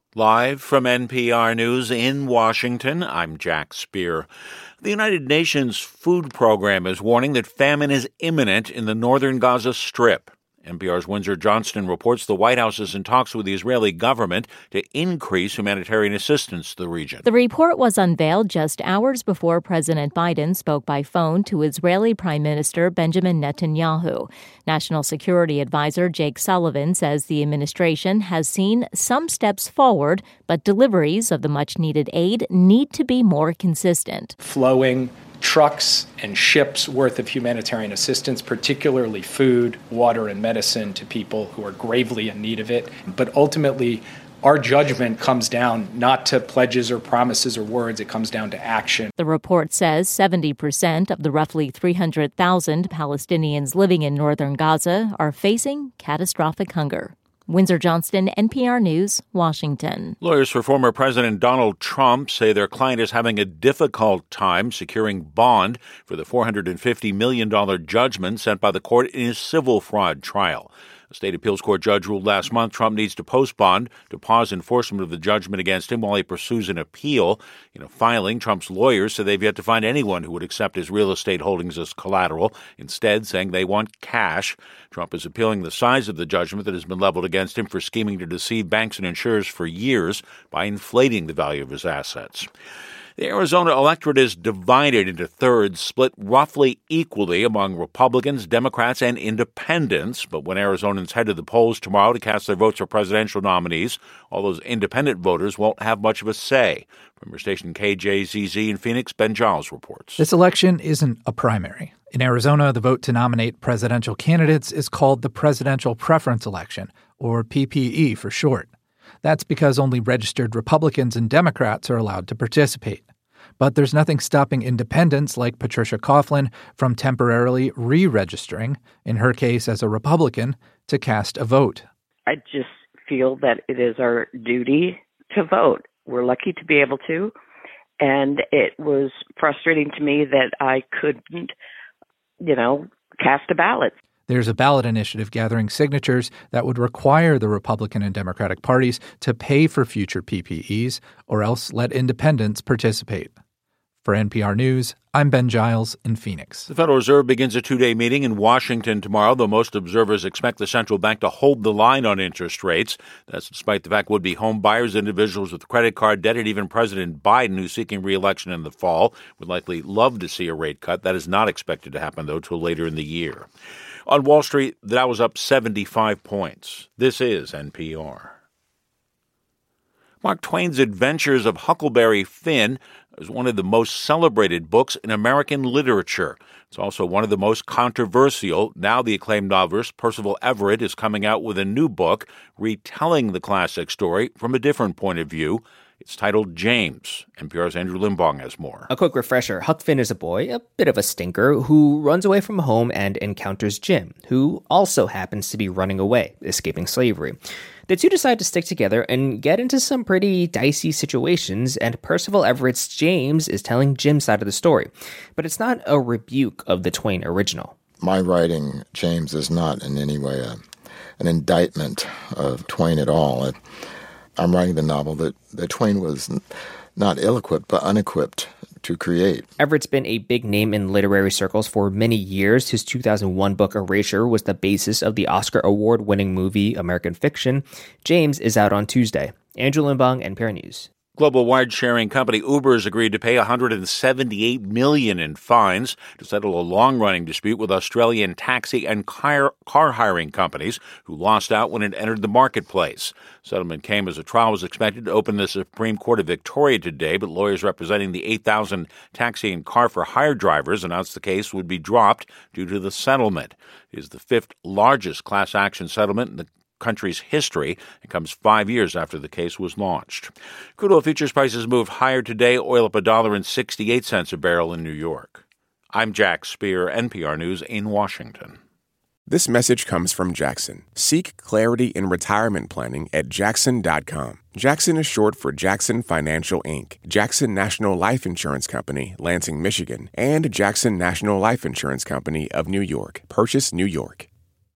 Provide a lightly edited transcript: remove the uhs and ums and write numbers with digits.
Live from NPR News in Washington, I'm Jack Speer. The United Nations Food Program is warning that famine is imminent in the northern Gaza Strip. NPR's Windsor Johnston reports the White House is in talks with the Israeli government to increase humanitarian assistance to the region. The report was unveiled just hours before President Biden spoke by phone to Israeli Prime Minister Benjamin Netanyahu. National Security Advisor Jake Sullivan says the administration has seen some steps forward, but deliveries of the much-needed aid need to be more consistent. Flowing trucks and ships worth of humanitarian assistance, particularly food, water, and medicine to people who are gravely in need of it. But ultimately, our judgment comes down not to pledges or promises or words, it comes down to action. The report says 70% of the roughly 300,000 Palestinians living in northern Gaza are facing catastrophic hunger. Windsor Johnston, NPR News, Washington. Lawyers for former President Donald Trump say their client is having a difficult time securing bond for the $450 million judgment sent by the court in his civil fraud trial. A state appeals court judge ruled last month Trump needs to post bond to pause enforcement of the judgment against him while he pursues an appeal. In a filing, Trump's lawyers say they've yet to find anyone who would accept his real estate holdings as collateral, instead saying they want cash. Trump is appealing the size of the judgment that has been leveled against him for scheming to deceive banks and insurers for years by inflating the value of his assets. The Arizona electorate is divided into thirds, split roughly equally among Republicans, Democrats, and independents. But when Arizonans head to the polls tomorrow to cast their votes for presidential nominees, all those independent voters won't have much of a say. From your station KJZZ in Phoenix, Ben Giles reports. This election isn't a primary. In Arizona, the vote to nominate presidential candidates is called the Presidential Preference Election, or PPE for short. That's because only registered Republicans and Democrats are allowed to participate. But there's nothing stopping independents like Patricia Coughlin from temporarily re-registering, in her case as a Republican, to cast a vote. I just feel that it is our duty to vote. We're lucky to be able to, and it was frustrating to me that I couldn't, cast a ballot. There's a ballot initiative gathering signatures that would require the Republican and Democratic parties to pay for future PPEs or else let independents participate. For NPR News, I'm Ben Giles in Phoenix. The Federal Reserve begins a two-day meeting in Washington tomorrow, though most observers expect the central bank to hold the line on interest rates. That's despite the fact would-be home buyers, individuals with credit card debt, and even President Biden, who's seeking re-election in the fall, would likely love to see a rate cut. That is not expected to happen, though, till later in the year. On Wall Street, the Dow was up 75 points. This is NPR. Mark Twain's Adventures of Huckleberry Finn is one of the most celebrated books in American literature. It's also one of the most controversial. Now the acclaimed novelist Percival Everett is coming out with a new book retelling the classic story from a different point of view. It's titled James. NPR's Andrew Limbong has more. A quick refresher. Huck Finn is a boy, a bit of a stinker, who runs away from home and encounters Jim, who also happens to be running away, escaping slavery. The two decide to stick together and get into some pretty dicey situations, and Percival Everett's James is telling Jim's side of the story. But it's not a rebuke of the Twain original. My writing, James, is not in any way an indictment of Twain at all. I'm writing the novel that Twain was not ill-equipped, but unequipped to create. Everett's been a big name in literary circles for many years. His 2001 book, Erasure, was the basis of the Oscar award-winning movie American Fiction. James is out on Tuesday. Andrew Limbong, NPR News. Global ride-sharing company Uber has agreed to pay $178 million in fines to settle a long-running dispute with Australian taxi and car hiring companies who lost out when it entered the marketplace. Settlement came as a trial was expected to open the Supreme Court of Victoria today, but lawyers representing the 8,000 taxi and car for hire drivers announced the case would be dropped due to the settlement. It is the fifth largest class action settlement in the country's history. It comes 5 years after the case was launched. Crude oil futures prices moved higher today, oil up $1.68 a barrel in New York. I'm Jack Speer, NPR News in Washington. This message comes from Jackson. Seek clarity in retirement planning at Jackson.com. Jackson is short for Jackson Financial, Inc., Jackson National Life Insurance Company, Lansing, Michigan, and Jackson National Life Insurance Company of New York, Purchase, New York.